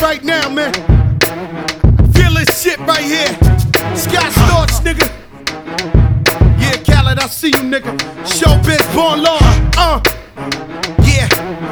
right now, man. Feel this shit right here. Scott Storch, nigga. Yeah, Khaled, I see you, nigga. Showbiz, born law. Yeah.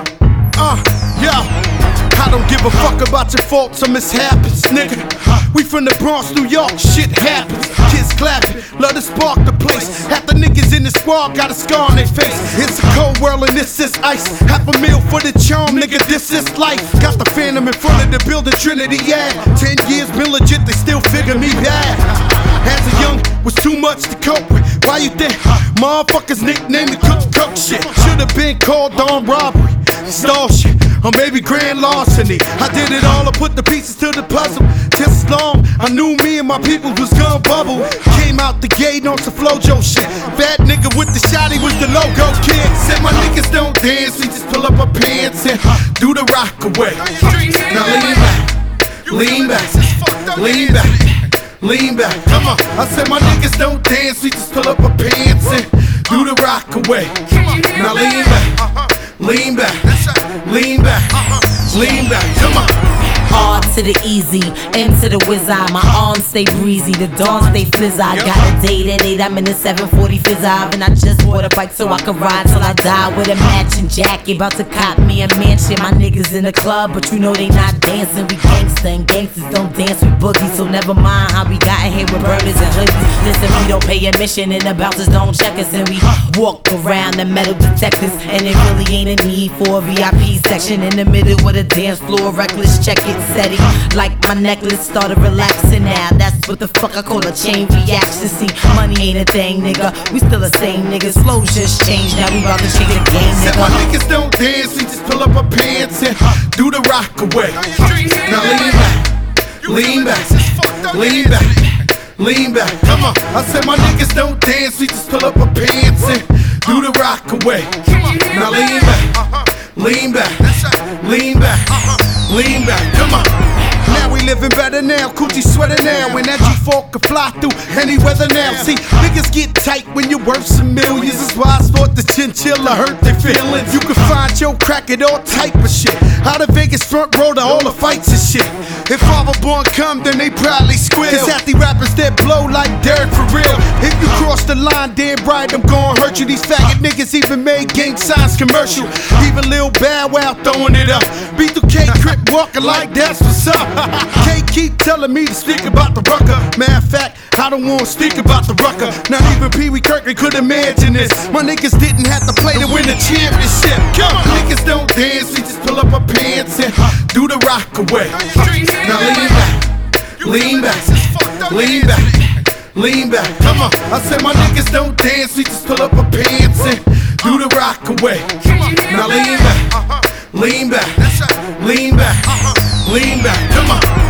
Yo. I don't give a fuck about your faults or mishaps, nigga. We from the Bronx, New York, shit happens. Kids clapping, love to spark the place. Half the niggas in the squad got a scar on their face. It's a cold world and this is ice. $500,000 for the charm, nigga, this is life. Got the Phantom in front of the building, Trinity, yeah. 10 years been legit, they still figure me bad. As a young, was too much to cope with. Why you think motherfuckers nicknamed me cook shit? Should've been called on robbery, stall shit, or maybe grand larceny. I did it all, I put the pieces to the puzzle. Just as long I knew me and my people was gonna bubble. Came out the gate on some Flojo shit. Fat nigga with the shotty was the logo kid. Said my niggas don't dance, we just pull up our pants and do the rock away. Now lean back, lean back, lean back, lean back. Come on. I said my niggas don't dance, we just pull up our pants and do the rock away. Now lean back, lean back, lean back, lean back. Come on. R to the easy, M to the whiz eye. My arms stay breezy, the dawn stay fizz. I got a date at 8, I'm in the 740 fizz eye. And I just bought a bike so I can ride till I die with a matching jacket. About to cop me a mansion. My niggas in the club, but you know they not dancing. We gangsta and gangsters don't dance with boogies. So never mind how we got in here with burners and hoodies. Listen, we don't pay admission and the bouncers don't check us. And we walk around the metal detectors. And it really ain't a need for a VIP section in the middle of the dance floor. Reckless, check it. Steady, like my necklace started relaxing now. That's what the fuck I call a chain reaction. See, money ain't a thing, nigga. We still the same niggas. Flows just changed, now we about to change the game, nigga. Said my niggas don't dance, we just pull up our pants and do the rock away. Now lean back, lean back, lean back, lean back. Come on. I said my niggas don't dance, we just pull up our pants and do the rock away. Now lean back, lean back, lean back. Lean back, come on. Now we living better now, coochie sweater now. And that G4 can fly through any weather now. See, niggas get tight when you're worth some millions. That's why I thought the chinchilla hurt their feelings. You can find your crack at all type of shit. Out of Vegas front row to all the fights and shit. If Father Born come, then they probably squeal. Cause half the rappers that blow like dirt for real. If you cross the line, damn right, I'm gon' hurt you. These faggot niggas even made gang signs commercial. Even Lil Bow Wow throwing it up. B2K Crip walking like that's what's up. K keep telling me to speak about the rucker. Matter of fact, I don't wanna speak about the rucker. Not even Pee Wee Kirkland could imagine this. My niggas didn't have to play to win the championship. Come on. Niggas don't dance, we just pull up our pants and do the rock away. Now lean back, lean back, lean back, lean back. Come on. I said my niggas don't dance, we just pull up our pants and do the rock away. Now lean back, lean back, lean back, lean back. Come on.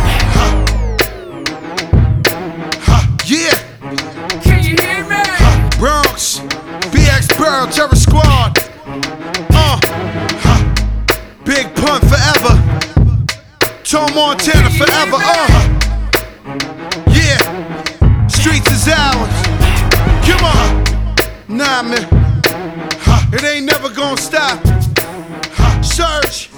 Yeah. Can you hear me? Bronx, BX Burrow, Terror Squad. Big Pun forever. Tom Montana forever. Yeah. Streets is ours. Come on. Nah, man. It ain't never gonna stop. Search.